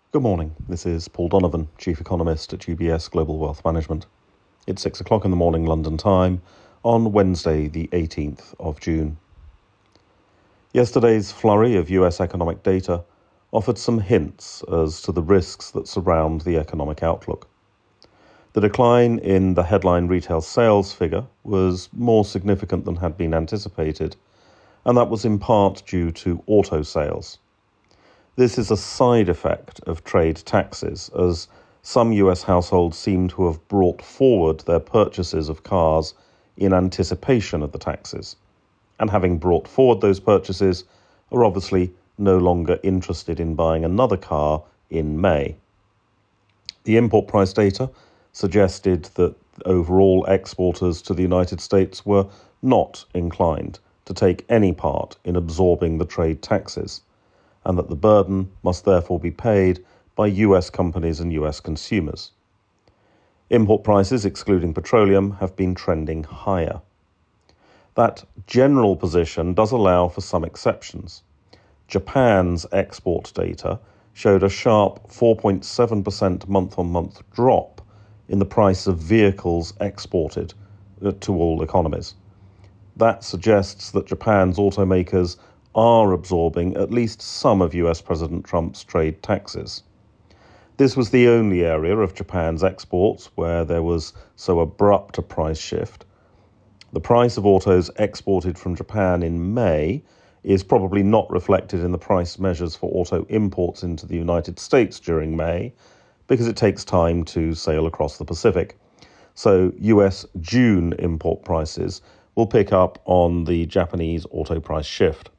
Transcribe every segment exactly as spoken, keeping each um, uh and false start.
Good morning. This is Paul Donovan, Chief Economist at U B S Global Wealth Management. It's six o'clock in the morning London time on Wednesday, the eighteenth of June. Yesterday's flurry of U S economic data offered some hints as to the risks that surround the economic outlook. The decline in the headline retail sales figure was more significant than had been anticipated, and that was in part due to auto sales. This is a side effect of trade taxes, as some U S households seem to have brought forward their purchases of cars in anticipation of the taxes, and having brought forward those purchases, are obviously no longer interested in buying another car in May. The import price data suggested that overall exporters to the United States were not inclined to take any part in absorbing the trade taxes, and that the burden must therefore be paid by U S companies and U S consumers. Import prices, excluding petroleum, have been trending higher. That general position does allow for some exceptions. Japan's export data showed a sharp four point seven percent month-on-month drop in the price of vehicles exported to all economies. That suggests that Japan's automakers are absorbing at least some of U S President Trump's trade taxes. This was the only area of Japan's exports where there was so abrupt a price shift. The price of autos exported from Japan in May is probably not reflected in the price measures for auto imports into the United States during May, because it takes time to sail across the Pacific. So U S June import prices will pick up on the Japanese auto price shift.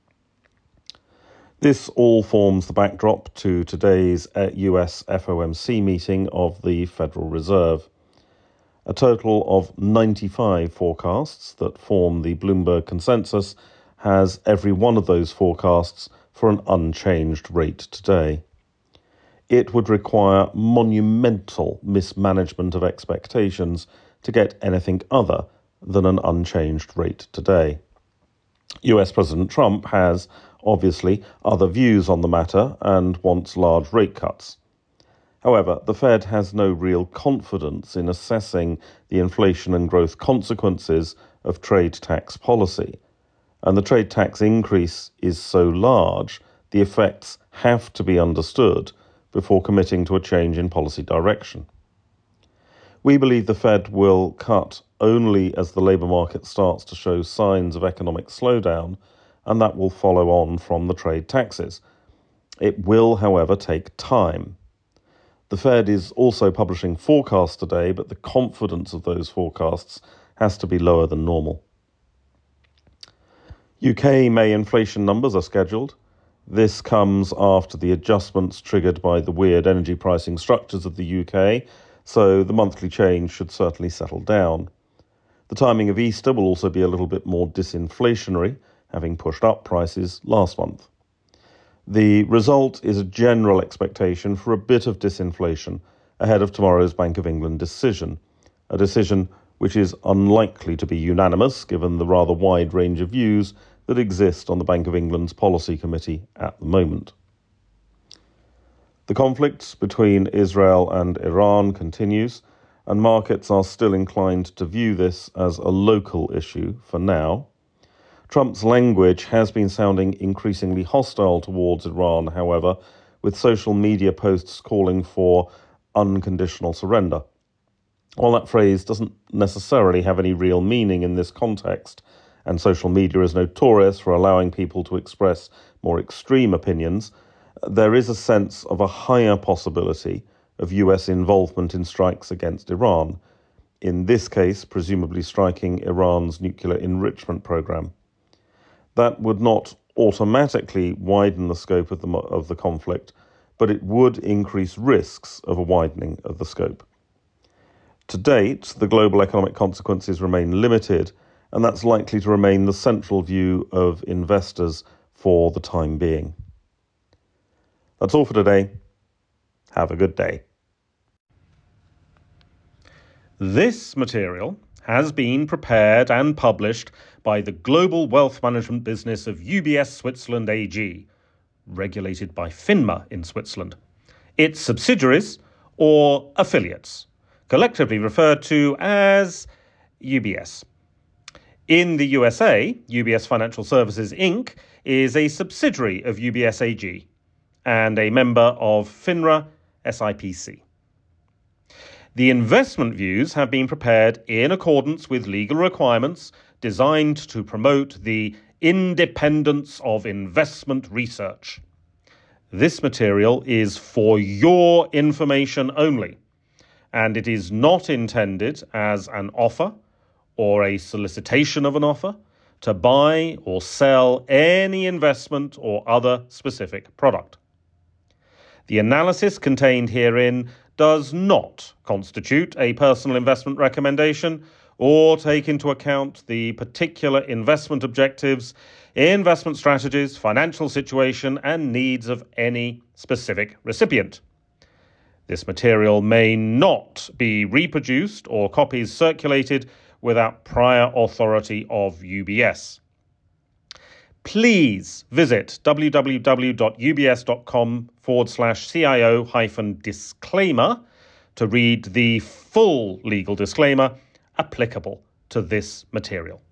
This all forms the backdrop to today's U S F O M C meeting of the Federal Reserve. A total of ninety-five forecasts that form the Bloomberg consensus has every one of those forecasts for an unchanged rate today. It would require monumental mismanagement of expectations to get anything other than an unchanged rate today. U S President Trump has, obviously, other views on the matter and wants large rate cuts. However, the Fed has no real confidence in assessing the inflation and growth consequences of trade tax policy, and the trade tax increase is so large, the effects have to be understood before committing to a change in policy direction. We believe the Fed will cut only as the labour market starts to show signs of economic slowdown, and that will follow on from the trade taxes. It will, however, take time. The Fed is also publishing forecasts today, but the confidence of those forecasts has to be lower than normal. U K May inflation numbers are scheduled. This comes after the adjustments triggered by the weird energy pricing structures of the U K, so the monthly change should certainly settle down. The timing of Easter will also be a little bit more disinflationary, having pushed up prices last month. The result is a general expectation for a bit of disinflation ahead of tomorrow's Bank of England decision, a decision which is unlikely to be unanimous given the rather wide range of views that exist on the Bank of England's policy committee at the moment. The conflict between Israel and Iran continues, and markets are still inclined to view this as a local issue for now. Trump's language has been sounding increasingly hostile towards Iran, however, with social media posts calling for unconditional surrender. While that phrase doesn't necessarily have any real meaning in this context, and social media is notorious for allowing people to express more extreme opinions, there is a sense of a higher possibility of U S involvement in strikes against Iran, in this case presumably striking Iran's nuclear enrichment program. That would not automatically widen the scope of the, of the conflict, but it would increase risks of a widening of the scope. To date, the global economic consequences remain limited, and that's likely to remain the central view of investors for the time being. That's all for today. Have a good day. This material has been prepared and published by the global wealth management business of U B S Switzerland A G, regulated by FINMA in Switzerland. its subsidiaries or affiliates, collectively referred to as U B S. In the U S A, U B S Financial Services, Incorporated is a subsidiary of U B S A G and a member of FINRA S I P C. The investment views have been prepared in accordance with legal requirements designed to promote the independence of investment research. This material is for your information only, and it is not intended as an offer or a solicitation of an offer to buy or sell any investment or other specific product. The analysis contained herein does not constitute a personal investment recommendation or take into account the particular investment objectives, investment strategies, financial situation, and needs of any specific recipient. This material may not be reproduced or copies circulated without prior authority of U B S. Please visit www.ubs.com forward slash CIO hyphen disclaimer to read the full legal disclaimer applicable to this material.